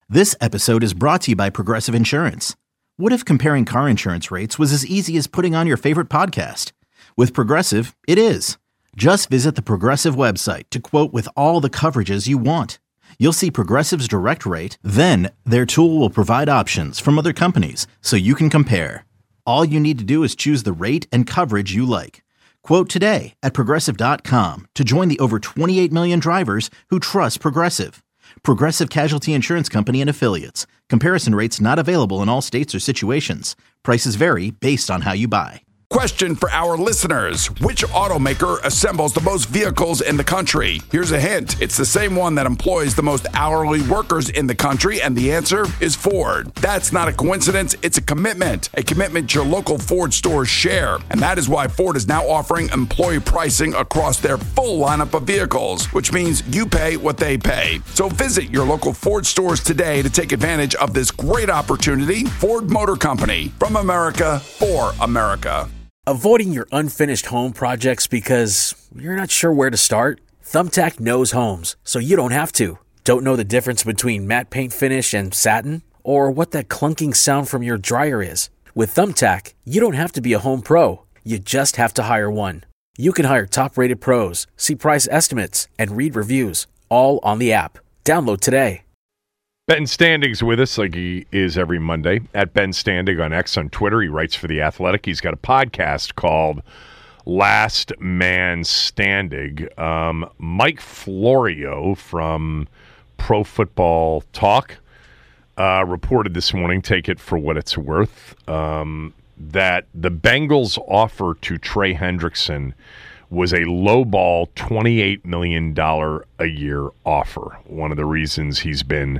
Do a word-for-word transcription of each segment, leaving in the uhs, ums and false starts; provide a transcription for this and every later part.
This episode is brought to you by Progressive Insurance. What if comparing car insurance rates was as easy as putting on your favorite podcast? With Progressive, it is. Just visit the Progressive website to quote with all the coverages you want. You'll see Progressive's direct rate, then their tool will provide options from other companies so you can compare. All you need to do is choose the rate and coverage you like. Quote today at progressive dot com to join the over twenty-eight million drivers who trust Progressive. Progressive Casualty Insurance Company and Affiliates. Comparison rates not available in all states or situations. Prices vary based on how you buy. Question for our listeners. Which automaker assembles the most vehicles in the country? Here's a hint. It's the same one that employs the most hourly workers in the country, and the answer is Ford. That's not a coincidence. It's a commitment. A commitment your local Ford stores share. And that is why Ford is now offering employee pricing across their full lineup of vehicles, which means you pay what they pay. So visit your local Ford stores today to take advantage of this great opportunity. Ford Motor Company. From America, for America. Avoiding your unfinished home projects because you're not sure where to start? Thumbtack knows homes, so you don't have to. Don't know the difference between matte paint finish and satin? Or what that clunking sound from your dryer is? With Thumbtack, you don't have to be a home pro. You just have to hire one. You can hire top-rated pros, see price estimates, and read reviews, all on the app. Download today. Ben Standig's with us like he is every Monday at Ben Standig on X on Twitter. He writes for The Athletic. He's got a podcast called Last Man Standing. Um, Mike Florio from Pro Football Talk uh, reported this morning, take it for what it's worth, um, that the Bengals' offer to Trey Hendrickson was a lowball twenty-eight million dollars a year offer. One of the reasons he's been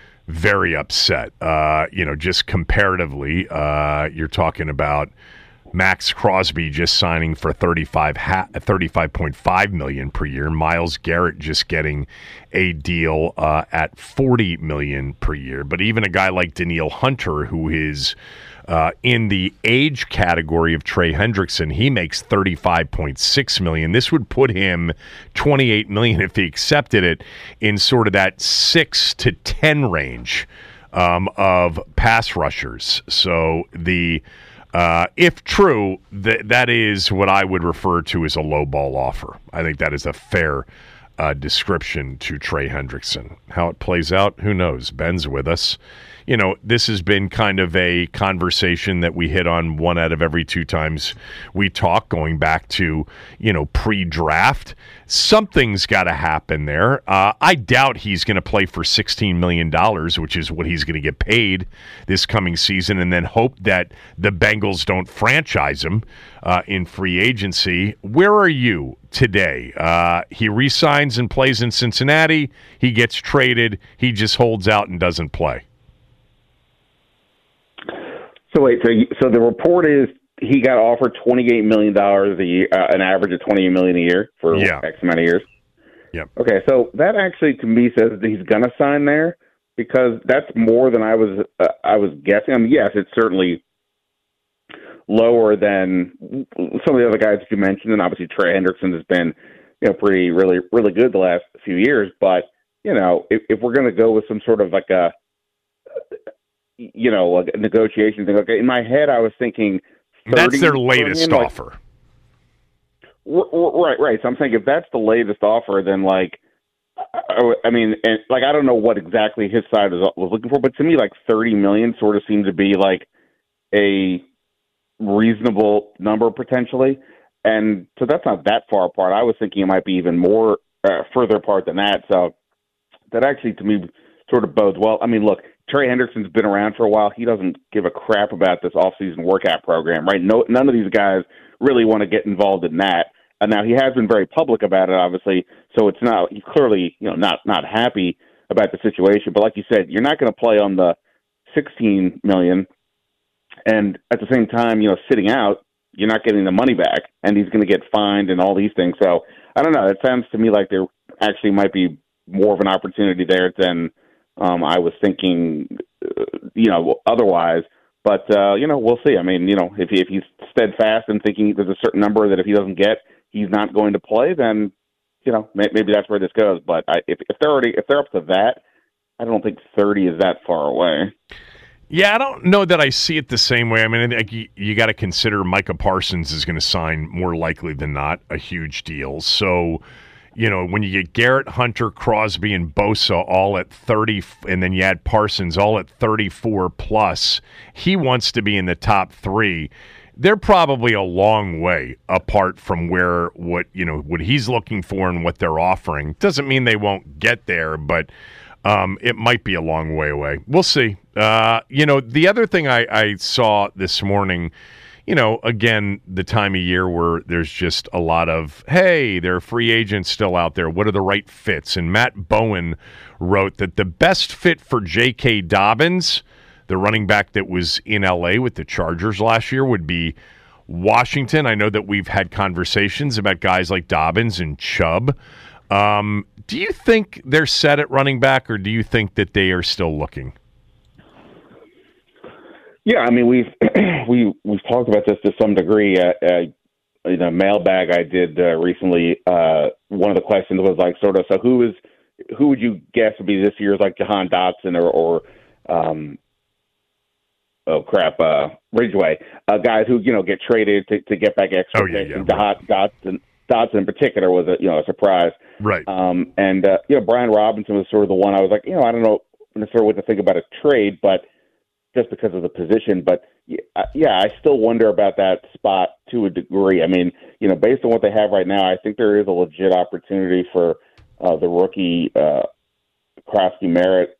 very upset. Uh, you know, just comparatively, uh, you're talking about Max Crosby just signing for thirty-five point five million dollars per year. Myles Garrett just getting a deal uh, at forty million dollars per year. But even a guy like Danielle Hunter, who is uh, in the age category of Trey Hendrickson, he makes thirty-five point six million dollars. This would put him twenty-eight million dollars if he accepted it in sort of that six to ten range um, of pass rushers. So the Uh, if true, th- that is what I would refer to as a lowball offer. I think that is a fair uh, description to Trey Hendrickson. How it plays out, who knows? Ben's with us. You know, this has been kind of a conversation that we hit on one out of every two times we talk, going back to, you know, pre-draft. Something's got to happen there. Uh, I doubt he's going to play for sixteen million dollars, which is what he's going to get paid this coming season, and then hope that the Bengals don't franchise him uh, in free agency. Where are you today? Uh, he re-signs and plays in Cincinnati. He gets traded. He just holds out and doesn't play. So wait, so so the report is he got offered twenty-eight million dollars a year, uh, an average of twenty-eight million dollars a year for yeah. X amount of years. Yep. Okay, so that actually to me says that he's going to sign there because that's more than I was uh, I was guessing. I mean, yes, it's certainly lower than some of the other guys that you mentioned, and obviously Trey Hendrickson has been, you know, pretty really really good the last few years. But you know, if, if we're going to go with some sort of like a you know, a negotiation thing. Okay, in my head, I was thinking that's their latest million, offer. Like, right, right. So I'm thinking if that's the latest offer, then like, I, I mean, and like I don't know what exactly his side was, was looking for, but to me, like thirty million sort of seemed to be like a reasonable number potentially, and so that's not that far apart. I was thinking it might be even more uh, further apart than that. So that actually, to me, sort of bodes well. I mean, look. Trey Hendrickson's been around for a while. He doesn't give a crap about this off-season workout program, right? No, none of these guys really want to get involved in that. And now he has been very public about it, obviously. So it's not he's clearly, you know, not not happy about the situation. But like you said, you're not going to play on the sixteen million dollars, and at the same time, you know, sitting out, you're not getting the money back, and he's going to get fined and all these things. So I don't know. It sounds to me like there actually might be more of an opportunity there than Um, I was thinking, uh, you know, otherwise. But, uh, you know, we'll see. I mean, you know, if, he, if he's steadfast and thinking there's a certain number that if he doesn't get, he's not going to play, then, you know, may, maybe that's where this goes. But I, if, if they're already if they're up to that, I don't think thirty is that far away. Yeah, I don't know that I see it the same way. I mean, I think you, you got to consider Micah Parsons is going to sign more likely than not a huge deal. So, you know, when you get Garrett, Hunter, Crosby, and Bosa all at thirty, and then you add Parsons all at thirty-four plus, he wants to be in the top three. They're probably a long way apart from where what you know what he's looking for and what they're offering. Doesn't mean they won't get there, but um, it might be a long way away. We'll see. Uh, you know, the other thing I, I saw this morning, you know, again, the time of year where there's just a lot of, hey, there are free agents still out there. What are the right fits? And Matt Bowen wrote that the best fit for J K. Dobbins, the running back that was in L A with the Chargers last year, would be Washington. I know that we've had conversations about guys like Dobbins and Chubb. Um, do you think they're set at running back, or do you think that they are still looking? Yeah, I mean, we've we we've talked about this to some degree. Uh, uh, in a mailbag I did uh, recently, uh, one of the questions was like, sort of, so who is who would you guess would be this year's like Jahan Dotson or, or um, oh crap, uh, Ridgeway, uh, guys who you know get traded to, to get back extra oh, yeah, picks. yeah, And right. Dotson, Dotson in particular was a you know a surprise, Right? Um, and uh, you know Brian Robinson was sort of the one I was like, you know, I don't know necessarily what to think about a trade, but just because of the position. But yeah, I still wonder about that spot to a degree. I mean, you know, based on what they have right now, I think there is a legit opportunity for uh, the rookie uh, Krosky Merritt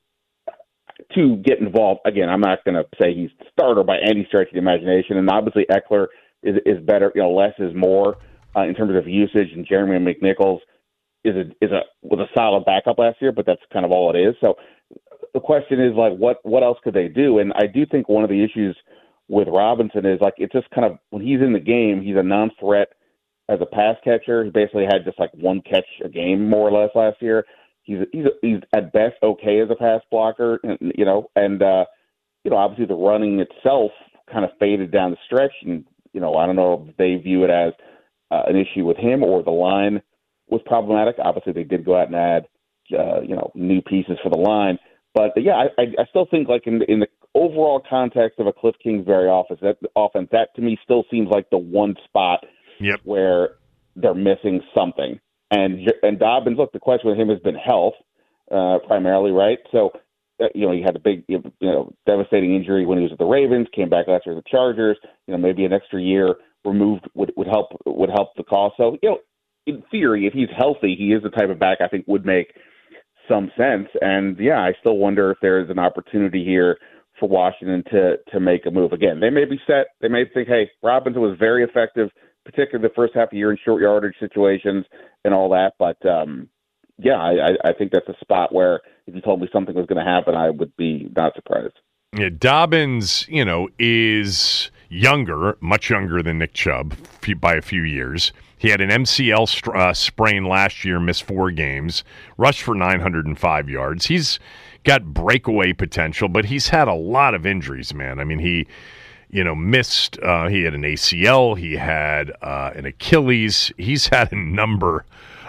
to get involved. Again, I'm not going to say he's the starter by any stretch of the imagination, and obviously Eckler is is better. You know, less is more uh, in terms of usage, and Jeremy McNichols is a is a was a solid backup last year, but that's kind of all it is. So the question is like, what what else could they do? And I do think one of the issues with Robinson is like it's just kind of when he's in the game, he's a non-threat as a pass catcher. He basically had just like one catch a game more or less last year. He's he's he's at best okay as a pass blocker, you know, and uh, you know obviously the running itself kind of faded down the stretch, and you know I don't know if they view it as uh, an issue with him or the line was problematic. Obviously they did go out and add uh, you know new pieces for the line. But yeah, I, I still think like in, in the overall context of a Cliff Kingsbury offense, that offense, that to me still seems like the one spot Yep. where they're missing something. And and Dobbins, look, the question with him has been health uh, primarily, right? So uh, you know he had a big you know devastating injury when he was at the Ravens, came back last year with the Chargers. You know maybe an extra year removed would would help would help the cause. So you know in theory, if he's healthy, he is the type of back I think would make some sense. And yeah, I still wonder if there is an opportunity here for Washington to to make a move. Again, they may be set. They may think, hey, Robinson was very effective, particularly the first half of the year in short yardage situations and all that. But um, yeah, I, I think that's a spot where if you told me something was going to happen, I would be not surprised. Yeah, Dobbins, you know, is younger, much younger than Nick Chubb by a few years. He had an M C L uh, sprain last year, missed four games, rushed for nine hundred five yards. He's got breakaway potential, but he's had a lot of injuries, man. I mean, he, you know, missed, uh, he had an A C L, he had uh, an Achilles. He's had a number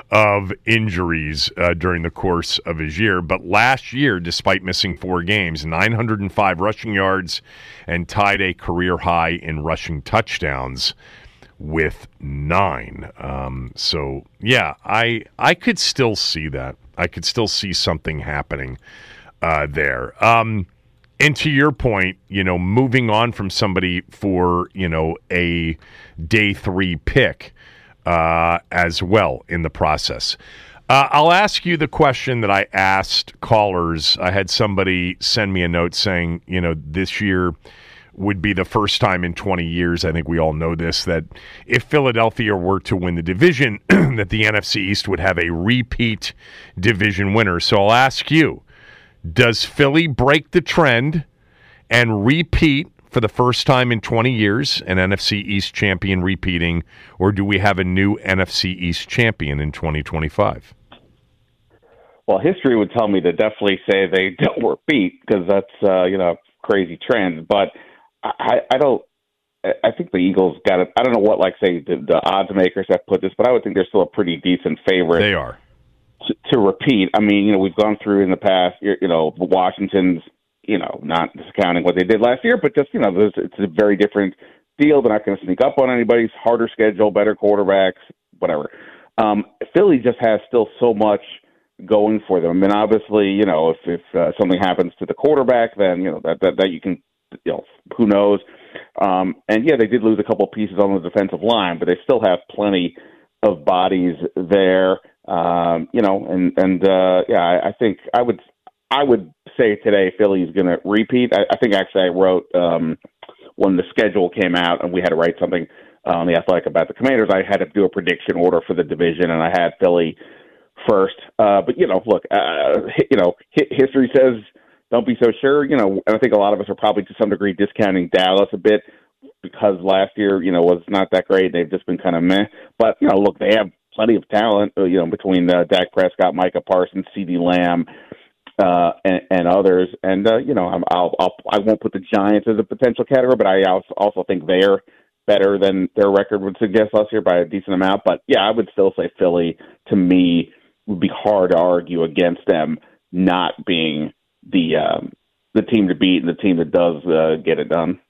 of injuries uh, during the course of his year. But last year, despite missing four games, nine hundred five rushing yards and tied a career high in rushing touchdowns with nine. Um, so, yeah, I I could still see that. I could still see something happening uh, there. Um, and to your point, you know, moving on from somebody for, you know, a day three pick uh, as well in the process. Uh, I'll ask you the question that I asked callers. I had somebody send me a note saying, you know, this year would be the first time in twenty years, I think we all know this, that if Philadelphia were to win the division, that the N F C East would have a repeat division winner. So I'll ask you, does Philly break the trend and repeat for the first time in twenty years, an N F C East champion repeating, or do we have a new N F C East champion in twenty twenty-five? Well, history would tell me to definitely say they don't repeat because that's, uh, you know, crazy trend. But I, I don't. I think the Eagles got it. I don't know what, like, say, the, the odds makers have put this, but I would think they're still a pretty decent favorite. They are to, to repeat. I mean, you know, we've gone through in the past, you know, Washington's, you know, not discounting what they did last year, but just, you know, it's a very different deal. They're not going to sneak up on anybody's harder schedule, better quarterbacks, whatever. Um, Philly just has still so much going for them. I mean, obviously, you know, if, if uh, something happens to the quarterback, then, you know, that, that, that you can, you know, who knows? Um, and yeah, they did lose a couple of pieces on the defensive line, but they still have plenty of bodies there. Um, you know, and, and, uh, yeah, I, I think I would, I would say today, Philly is going to repeat. I, I think actually I wrote, um, when the schedule came out and we had to write something on the Athletic about the Commanders, I had to do a prediction order for the division, and I had Philly first. Uh, but, you know, look, uh, you know, history says don't be so sure, you know, and I think a lot of us are probably to some degree discounting Dallas a bit because last year, you know, was not that great. They've just been kind of meh. But, you know, look, they have plenty of talent, you know, between uh, Dak Prescott, Micah Parsons, CeeDee Lamb, uh, and, and others. And, uh, you know, I'm, I'll, I'll, I won't put the Giants as a potential category, but I also, also think they're better than their record would suggest last year by a decent amount. But, yeah, I would still say Philly, to me, would be hard to argue against them not being the um, the team to beat and the team that does uh, get it done.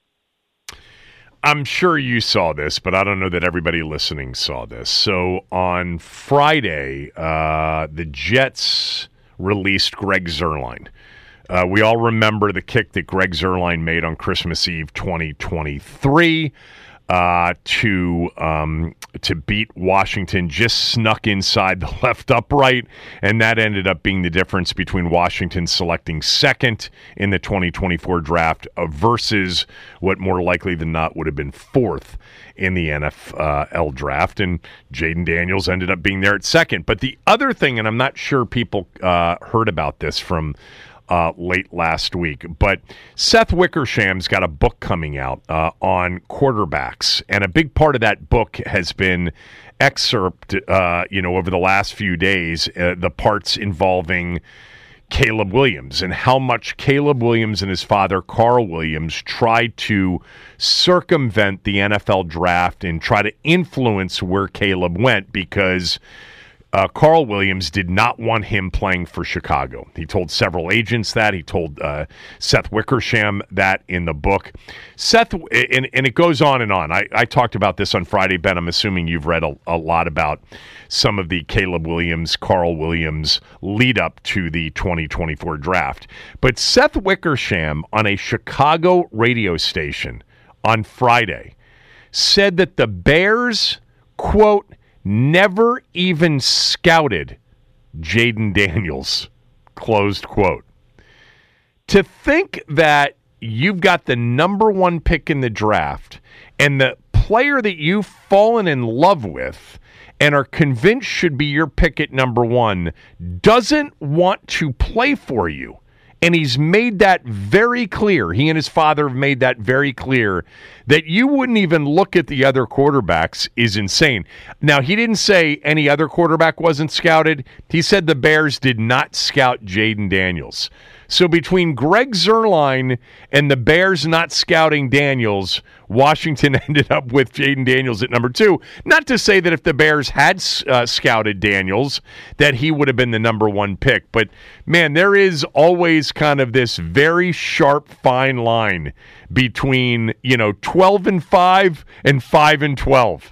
I'm sure you saw this, but I don't know that everybody listening saw this. So on Friday, uh, the Jets released Greg Zuerlein. Uh, we all remember the kick that Greg Zuerlein made on Christmas Eve twenty twenty-three uh, to um, to beat Washington, just snuck inside the left upright, and that ended up being the difference between Washington selecting second in the twenty twenty-four draft uh, versus what more likely than not would have been fourth in the N F L draft, and Jayden Daniels ended up being there at second. But the other thing, and I'm not sure people uh, heard about this from Uh, late last week, but Seth Wickersham's got a book coming out uh, on quarterbacks, and a big part of that book has been excerpt, uh, you know, over the last few days, uh, the parts involving Caleb Williams and how much Caleb Williams and his father, Carl Williams, tried to circumvent the N F L draft and try to influence where Caleb went because Uh, Carl Williams did not want him playing for Chicago. He told several agents that. He told uh, Seth Wickersham that in the book. Seth, and, and it goes on and on. I, I talked about this on Friday, Ben. I'm assuming you've read a, a lot about some of the Caleb Williams, Carl Williams lead up to the twenty twenty-four draft. But Seth Wickersham on a Chicago radio station on Friday said that the Bears, quote, never even scouted Jayden Daniels, closed quote. To think that you've got the number one pick in the draft and the player that you've fallen in love with and are convinced should be your pick at number one doesn't want to play for you. And he's made that very clear. He and his father have made that very clear that you wouldn't even look at the other quarterbacks is insane. Now, he didn't say any other quarterback wasn't scouted. He said the Bears did not scout Jayden Daniels. So between Greg Zuerlein and the Bears not scouting Daniels, Washington ended up with Jayden Daniels at number two. Not to say that if the Bears had uh, scouted Daniels, that he would have been the number one pick. But, man, there is always kind of this very sharp, fine line between, you know, twelve and five and five and twelve.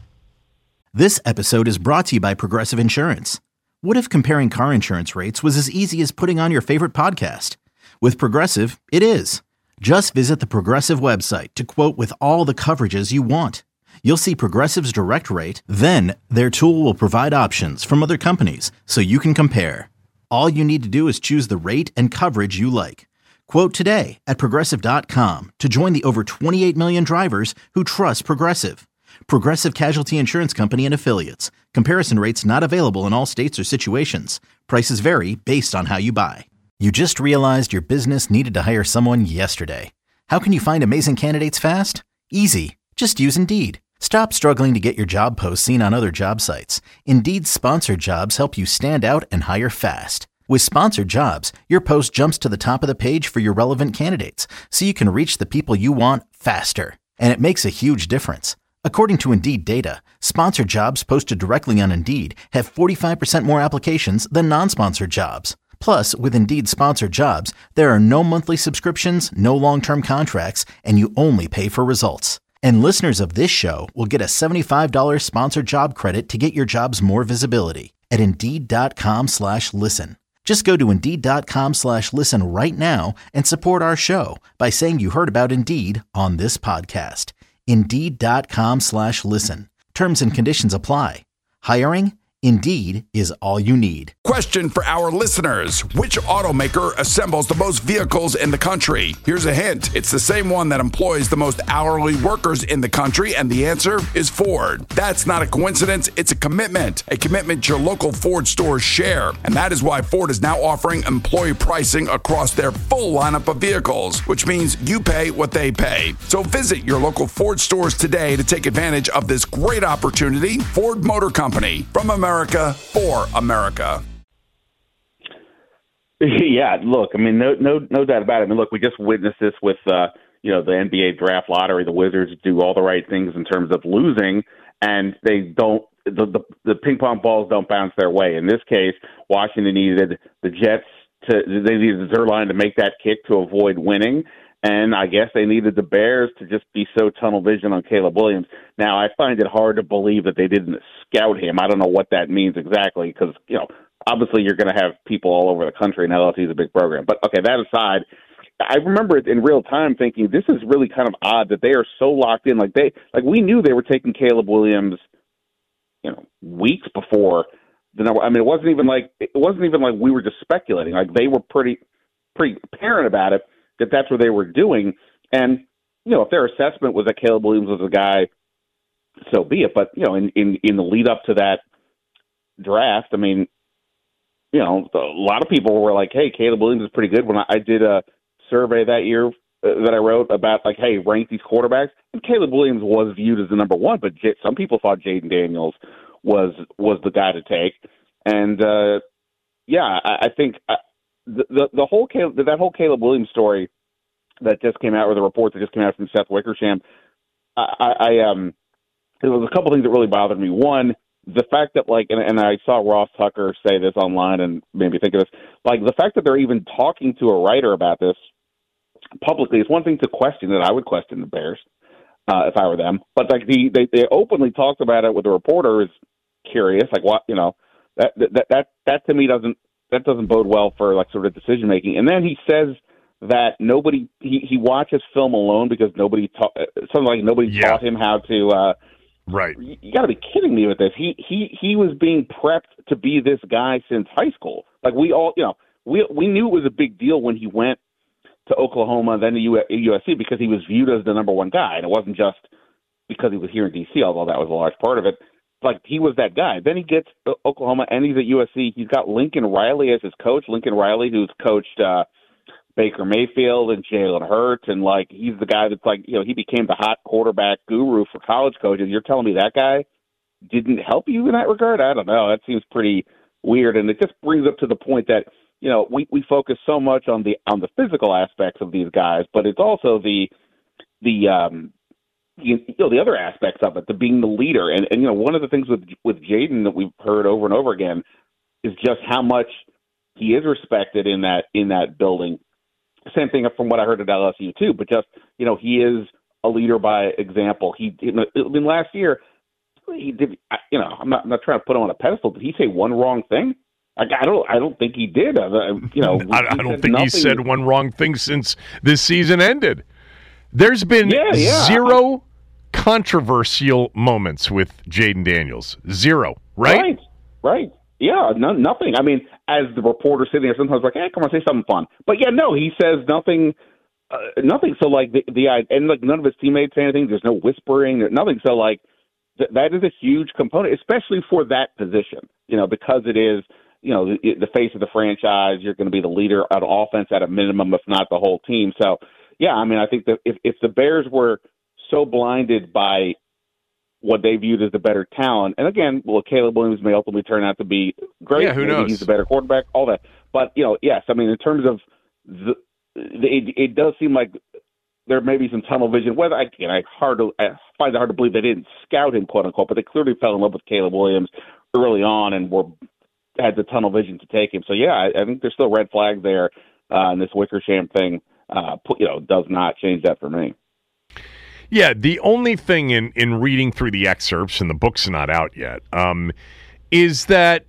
This episode is brought to you by Progressive Insurance. What if comparing car insurance rates was as easy as putting on your favorite podcast? With Progressive, it is. Just visit the Progressive website to quote with all the coverages you want. You'll see Progressive's direct rate, then their tool will provide options from other companies so you can compare. All you need to do is choose the rate and coverage you like. Quote today at Progressive dot com to join the over twenty-eight million drivers who trust Progressive. Progressive Casualty Insurance Company and Affiliates. Comparison rates not available in all states or situations. Prices vary based on how you buy. You just realized your business needed to hire someone yesterday. How can you find amazing candidates fast? Easy. Just use Indeed. Stop struggling to get your job posts seen on other job sites. Indeed's sponsored jobs help you stand out and hire fast. With sponsored jobs, your post jumps to the top of the page for your relevant candidates, so you can reach the people you want faster. And it makes a huge difference. According to Indeed data, sponsored jobs posted directly on Indeed have forty-five percent more applications than non-sponsored jobs. Plus, with Indeed sponsored jobs, there are no monthly subscriptions, no long-term contracts, and you only pay for results. And listeners of this show will get a seventy-five dollars sponsored job credit to get your jobs more visibility at Indeed.com slash listen. Just go to Indeed.com slash listen right now and support our show by saying you heard about Indeed on this podcast. Indeed.com slash listen. Terms and conditions apply. Hiring? Indeed is all you need. Question for our listeners. Which automaker assembles the most vehicles in the country? Here's a hint. It's the same one that employs the most hourly workers in the country, and the answer is Ford. That's not a coincidence. It's a commitment. A commitment your local Ford stores share. And that is why Ford is now offering employee pricing across their full lineup of vehicles, which means you pay what they pay. So visit your local Ford stores today to take advantage of this great opportunity. Ford Motor Company, from America. America for America. Yeah, look, I mean, no, no, no doubt about it. I mean, look, we just witnessed this with, uh, you know, the N B A draft lottery. The Wizards do all the right things in terms of losing, and they don't. The, the the ping pong balls don't bounce their way. In this case, Washington needed the Jets to. They needed Zerline to make that kick to avoid winning. And I guess they needed the Bears to just be so tunnel vision on Caleb Williams. Now, I find it hard to believe that they didn't scout him. I don't know what that means exactly because, you know, obviously you're going to have people all over the country, and L S U is a big program. But, okay, that aside, I remember it in real time thinking this is really kind of odd that they are so locked in. Like, they, like we knew they were taking Caleb Williams, you know, weeks before the number. I mean, it wasn't even like it wasn't even like we were just speculating. Like, they were pretty pretty apparent about it, that that's what they were doing. And, you know, if their assessment was that Caleb Williams was a guy, so be it. But, you know, in, in, in the lead up to that draft, I mean, you know, a lot of people were like, hey, Caleb Williams is pretty good. When I, I did a survey that year uh, that I wrote about, like, hey, rank these quarterbacks, and Caleb Williams was viewed as the number one, but J- some people thought Jaden Daniels was was the guy to take. And, uh, yeah, I, I think uh, – The, the the whole Caleb, that whole Caleb Williams story that just came out, or the report that just came out from Seth Wickersham, I, I, I um, there was a couple things that really bothered me. One, the fact that like, and, and I saw Ross Tucker say this online and made me think of this, like the fact that they're even talking to a writer about this publicly is one thing to question. That I would question the Bears uh, if I were them, but like the they, they openly talked about it with the reporter is curious, like what you know that that that that to me doesn't. That doesn't bode well for like sort of decision making. And then he says that nobody he, he watches film alone because nobody taught something like nobody yeah. taught him how to. Uh, right. You, you got to be kidding me with this. He he he was being prepped to be this guy since high school. Like we all, you know, we we knew it was a big deal when he went to Oklahoma, then to U S C because he was viewed as the number one guy, and it wasn't just because he was here in D C, although that was a large part of it. Like, he was that guy. Then he gets to Oklahoma, and he's at U S C. He's got Lincoln Riley as his coach. Lincoln Riley, who's coached uh, Baker Mayfield and Jalen Hurts, and, like, he's the guy that's, like, you know, he became the hot quarterback guru for college coaches. You're telling me that guy didn't help you in that regard? I don't know. That seems pretty weird, and it just brings up to the point that, you know, we, we focus so much on the on the physical aspects of these guys, but it's also the the um, You know, the other aspects of it, the being the leader. And, and you know, one of the things with with Jaden that we've heard over and over again is just how much he is respected in that in that building. Same thing from what I heard at L S U too, but just, you know, he is a leader by example. He, I mean, last year, he did, you know, I'm not, I'm not trying to put him on a pedestal. Did he say one wrong thing? I, I don't, I don't think he did. Uh, you know, I, I don't think nothing. He said one wrong thing since this season ended. There's been yeah, yeah. zero controversial moments with Jaden Daniels. Zero, right? Right, right. Yeah, no, nothing. I mean, as the reporter sitting there, sometimes like, hey, come on, say something fun. But yeah, no, he says nothing, uh, nothing. So like the, the and like none of his teammates say anything. There's no whispering, nothing. So like th- that is a huge component, especially for that position. You know, because it is, you know, the, the face of the franchise. You're going to be the leader on offense at a minimum, if not the whole team. So yeah, I mean, I think that if if the Bears were so blinded by what they viewed as the better talent. And again, well, Caleb Williams may ultimately turn out to be great. Yeah, who Maybe knows? He's a better quarterback, all that. But, you know, yes, I mean, in terms of the, it, it does seem like there may be some tunnel vision. Whether I, again, I hard to I find it hard to believe they didn't scout him, quote unquote, but they clearly fell in love with Caleb Williams early on and were had the tunnel vision to take him. So yeah, I, I think there's still red flags there, uh, and this Wickersham thing, uh, you know, does not change that for me. Yeah, the only thing in, in reading through the excerpts, and the book's not out yet, um, is that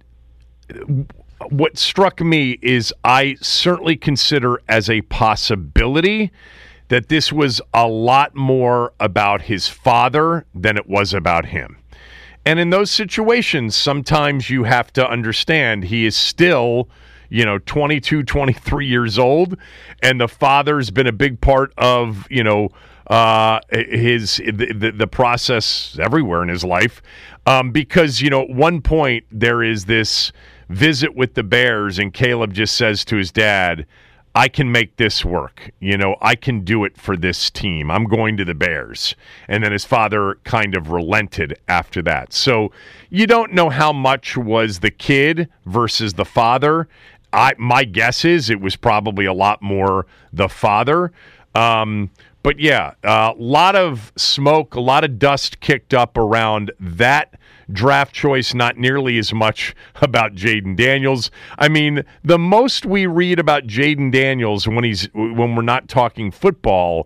what struck me is I certainly consider as a possibility that this was a lot more about his father than it was about him. And in those situations, sometimes you have to understand he is still, you know, twenty-two, twenty-three years old, and the father's been a big part of, you know, uh, his the, the process everywhere in his life. Um, because, you know, at one point there is this visit with the Bears, and Caleb just says to his dad, I can make this work. You know, I can do it for this team. I'm going to the Bears. And then his father kind of relented after that. So you don't know how much was the kid versus the father. I my guess is it was probably a lot more the father. Um, but yeah, a uh, lot of smoke, a lot of dust kicked up around that draft choice, not nearly as much about Jayden Daniels. I mean, the most we read about Jayden Daniels when he's when we're not talking football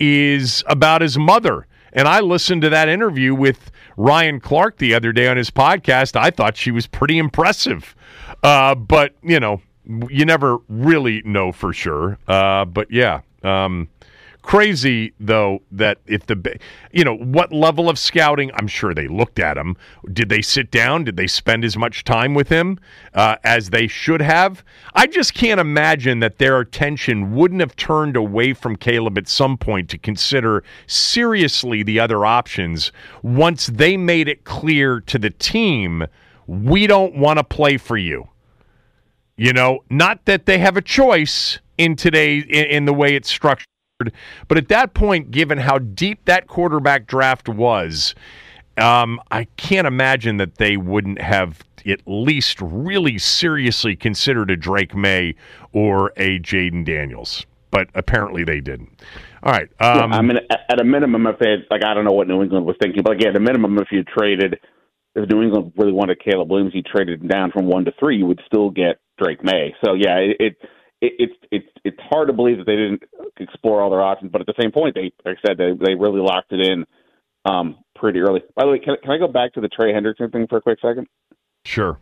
is about his mother. And I listened to that interview with Ryan Clark the other day on his podcast. I thought she was pretty impressive. Uh, but, you know, you never really know for sure. Uh, but, yeah. Um, Crazy, though, that if the, you know, what level of scouting, I'm sure they looked at him. Did they sit down? Did they spend as much time with him uh, as they should have? I just can't imagine that their attention wouldn't have turned away from Caleb at some point to consider seriously the other options once they made it clear to the team, we don't want to play for you. You know, not that they have a choice in today in, in the way it's structured. But at that point, given how deep that quarterback draft was, um, I can't imagine that they wouldn't have at least really seriously considered a Drake May or a Jayden Daniels. But apparently they didn't. All right. Um, yeah, I mean, at a minimum, if they had, like, I don't know what New England was thinking, but again, at a minimum, if you traded, if New England really wanted Caleb Williams, you traded him down from one to three, you would still get Drake May. So, yeah, it, it It, it's it's it's hard to believe that they didn't explore all their options, but at the same point, they like I said they they really locked it in um, pretty early. By the way, can can I go back to the Trey Hendrickson thing for a quick second? Sure.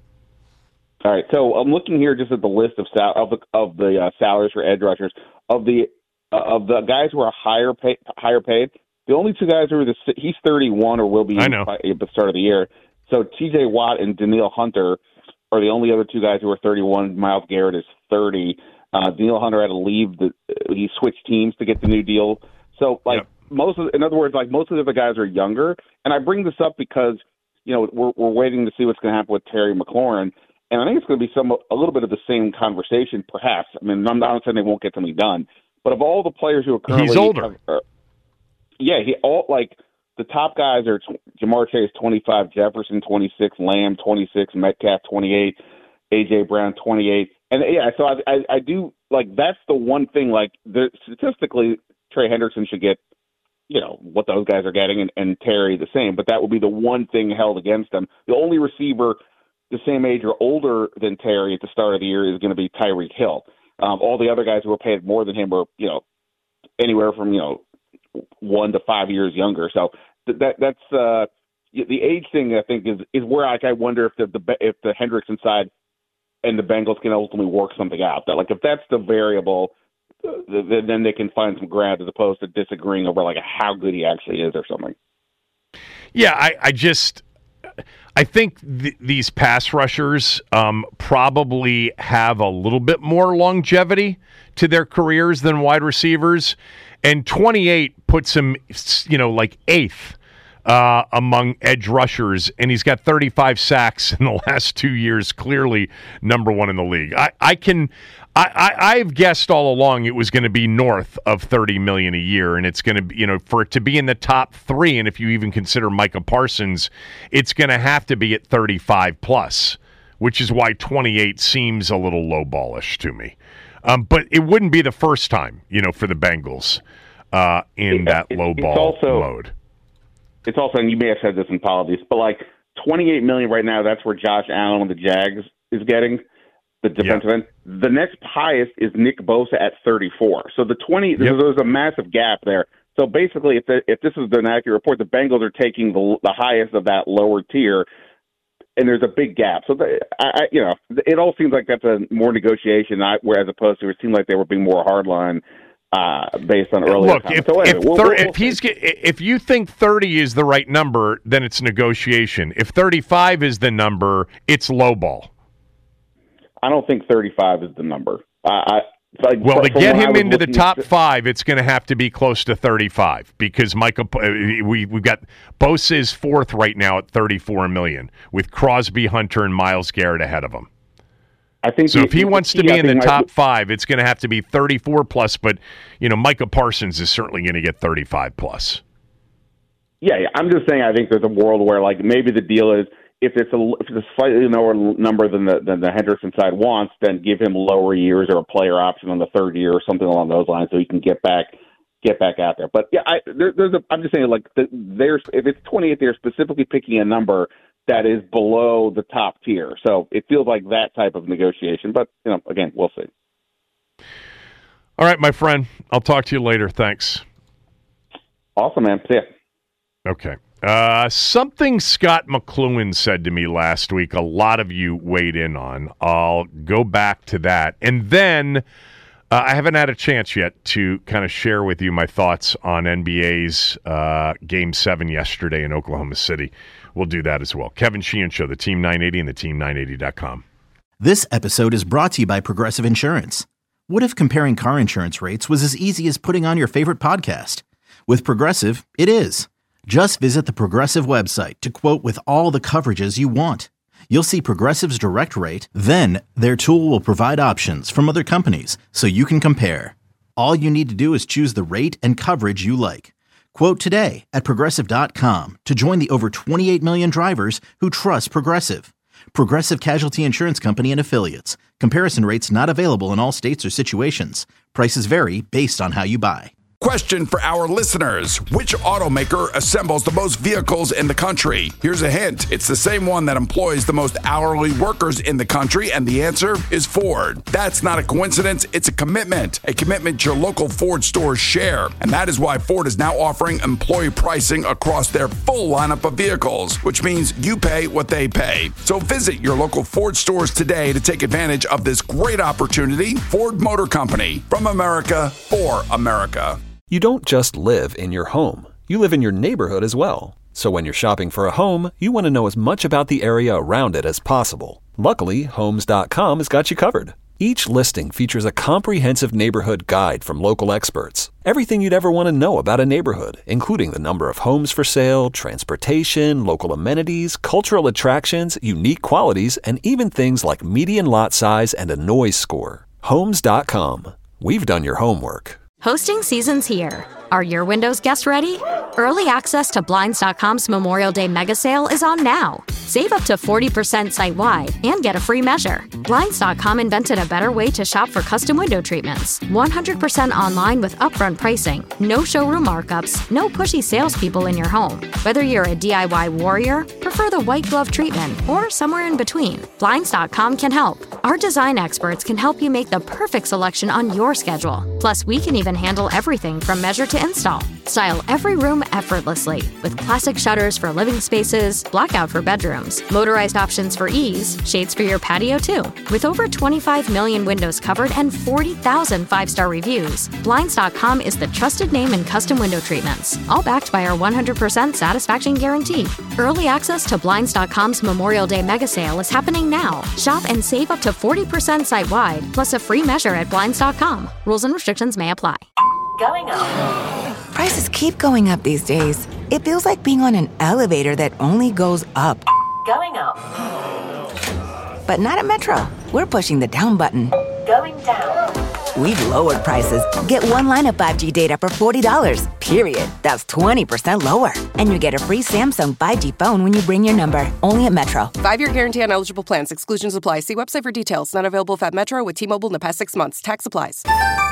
All right, so I'm looking here just at the list of sal- of the of the uh, salaries for edge rushers of the uh, of the guys who are higher pay, higher paid. The only two guys who are the he's thirty-one or will be I know. By, at the start of the year. So T J Watt and Danielle Hunter are the only other two guys who are thirty-one. Myles Garrett is thirty. Uh, Danielle Hunter had to leave. The, uh, he switched teams to get the new deal. So, like yep. most of, in other words, like most of the other guys are younger. And I bring this up because you know we're we're waiting to see what's going to happen with Terry McLaurin, and I think it's going to be some a little bit of the same conversation, perhaps. I mean, I'm not saying they won't get something done, but of all the players who are currently, he's older. Uh, yeah, he all like the top guys are Jamar Chase twenty-five, Jefferson twenty-six, Lamb twenty-six, Metcalf twenty-eight, A J Brown twenty-eight. And yeah, so I, I, I do like that's the one thing. Like the, statistically, Trey Hendrickson should get, you know, what those guys are getting, and, and Terry the same. But that would be the one thing held against them. The only receiver the same age or older than Terry at the start of the year is going to be Tyreek Hill. Um, all the other guys who were paid more than him were, you know, anywhere from you know one to five years younger. So th- that that's uh, the age thing. I think is is where I, I wonder if the, the if the Hendrickson side and the Bengals can ultimately work something out. That like if that's the variable, uh, then they can find some ground as opposed to disagreeing over like how good he actually is or something. Yeah, I, I just I think th- these pass rushers um, probably have a little bit more longevity to their careers than wide receivers, and twenty-eight puts him, you know, like eighth. Uh, among edge rushers, and he's got thirty-five sacks in the last two years, clearly number one in the league. I, I can, I, I, I've guessed all along it was going to be north of thirty million dollars a year, and it's going to be, you know, for it to be in the top three, and if you even consider Micah Parsons, it's going to have to be at thirty-five plus, which is why twenty-eight seems a little lowballish to me. Um, but it wouldn't be the first time, you know, for the Bengals. uh, in it, that it, low it's ball also, mode. It's also, and you may have said this in apologies, but like twenty-eight million dollars right now, that's where Josh Allen of the Jags is getting, the defensive yeah. end. The next highest is Nick Bosa at thirty-four. So the twenty, yep. there's, there's a massive gap there. So basically, if the, if this is an accurate report, the Bengals are taking the, the highest of that lower tier, and there's a big gap. So, the, I, I, you know, it all seems like that's a more negotiation, not, where as opposed to it seemed like they were being more hardline uh, based on earlier. Look, comments. if so anyway, if, we'll, thir- we'll, we'll if he's get, if you think thirty is the right number, then it's negotiation. If thirty-five is the number, it's lowball. I don't think thirty-five is the number. I. I Like, well, to get him into the top at, five, it's going to have to be close to thirty-five because Michael, we we've got Bosa is fourth right now at thirty-four million with Crosby, Hunter, and Miles Garrett ahead of him. I think so. The, if he the, wants the to be in the might, top five, it's going to have to be thirty-four plus. But you know, Micah Parsons is certainly going to get thirty-five plus. Yeah, yeah, I'm just saying. I think there's a world where, like, maybe the deal is. If it's a if it's a slightly lower number than the than the Henderson side wants, then give him lower years or a player option on the third year or something along those lines, so he can get back get back out there. But yeah, I, there, there's a. I'm just saying, like, the, there's if it's twenty-eight, they're specifically picking a number that is below the top tier. So it feels like that type of negotiation. But you know, again, we'll see. All right, my friend. I'll talk to you later. Thanks. Awesome, man. See ya. Okay. Uh, something Scott McLuhan said to me last week, a lot of you weighed in on. I'll go back to that. And then uh, I haven't had a chance yet to kind of share with you my thoughts on N B A's uh, Game seven yesterday in Oklahoma City. We'll do that as well. Kevin Sheehan Show, the Team nine eighty and the team nine eighty dot com. This episode is brought to you by Progressive Insurance. What if comparing car insurance rates was as easy as putting on your favorite podcast? With Progressive, it is. Just visit the Progressive website to quote with all the coverages you want. You'll see Progressive's direct rate, then their tool will provide options from other companies so you can compare. All you need to do is choose the rate and coverage you like. Quote today at Progressive dot com to join the over twenty-eight million drivers who trust Progressive. Progressive Casualty Insurance Company and Affiliates. Comparison rates not available in all states or situations. Prices vary based on how you buy. Question for our listeners. Which automaker assembles the most vehicles in the country? Here's a hint. It's the same one that employs the most hourly workers in the country, and the answer is Ford. That's not a coincidence. It's a commitment. A commitment your local Ford stores share. And that is why Ford is now offering employee pricing across their full lineup of vehicles, which means you pay what they pay. So visit your local Ford stores today to take advantage of this great opportunity. Ford Motor Company. From America, for America. You don't just live in your home. You live in your neighborhood as well. So when you're shopping for a home, you want to know as much about the area around it as possible. Luckily, Homes dot com has got you covered. Each listing features a comprehensive neighborhood guide from local experts. Everything you'd ever want to know about a neighborhood, including the number of homes for sale, transportation, local amenities, cultural attractions, unique qualities, and even things like median lot size and a noise score. Homes dot com. We've done your homework. Hosting season's here. Are your windows guest ready? Early access to Blinds dot com's Memorial Day mega sale is on now. Save up to forty percent site-wide and get a free measure. Blinds dot com invented a better way to shop for custom window treatments. one hundred percent online with upfront pricing. No showroom markups, no pushy salespeople in your home. Whether you're a D I Y warrior, prefer the white glove treatment, or somewhere in between, Blinds dot com can help. Our design experts can help you make the perfect selection on your schedule. Plus, we can even handle everything from measure to install. Style every room effortlessly with classic shutters for living spaces, blackout for bedrooms, motorized options for ease, shades for your patio too. With over twenty-five million windows covered and forty thousand five-star reviews, Blinds dot com is the trusted name in custom window treatments, all backed by our one hundred percent satisfaction guarantee. Early access to Blinds dot com's Memorial Day mega sale is happening now. Shop and save up to forty percent site-wide, plus a free measure at Blinds dot com. Rules and restrictions may apply. Going up. Prices keep going up these days. It feels like being on an elevator that only goes up. Going up. But not at Metro. We're pushing the down button. Going down. We've lowered prices. Get one line of five G data for forty dollars, period. That's twenty percent lower. And you get a free Samsung five G phone when you bring your number. Only at Metro. Five-year guarantee on eligible plans. Exclusions apply. See website for details. Not available at Metro with T-Mobile in the past six months. Tax applies.